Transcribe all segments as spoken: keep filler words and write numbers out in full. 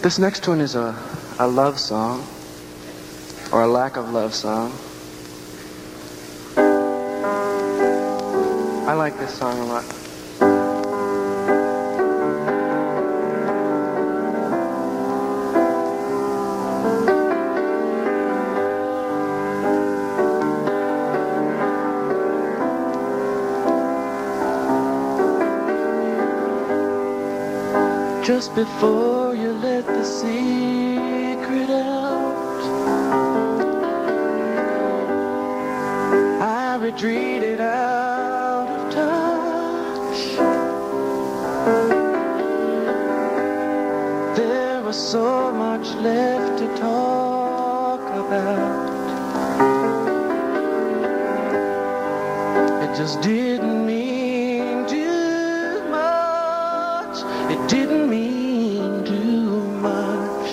This next one is a, a love song, or a lack of love song. I like this song a lot. Just before you let the secret out, I retreated out of touch. There was so much left to talk about. It just didn't mean too much. It didn't mean too much.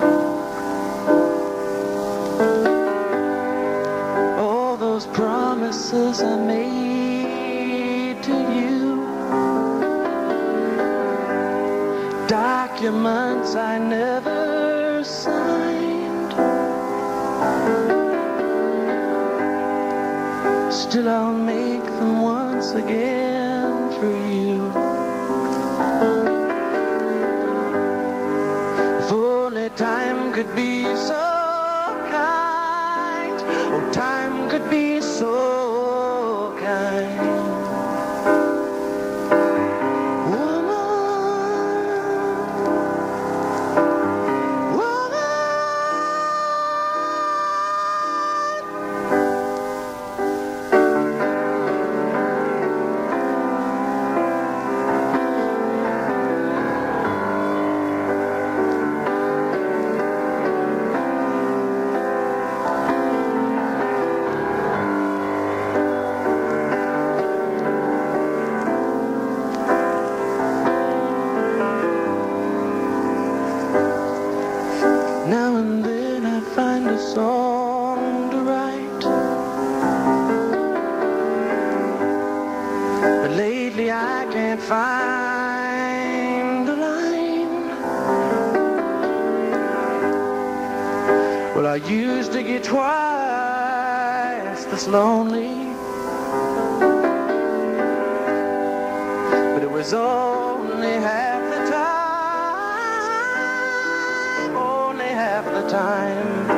All those promises I made to you, documents I never signed, still I'll make them once again for you. If only time could be so kind, oh, time could be so kind. Now and then I find a song to write, but lately I can't find a line. Well, I used to get twice this lonely, but it was only half the time. Half the time.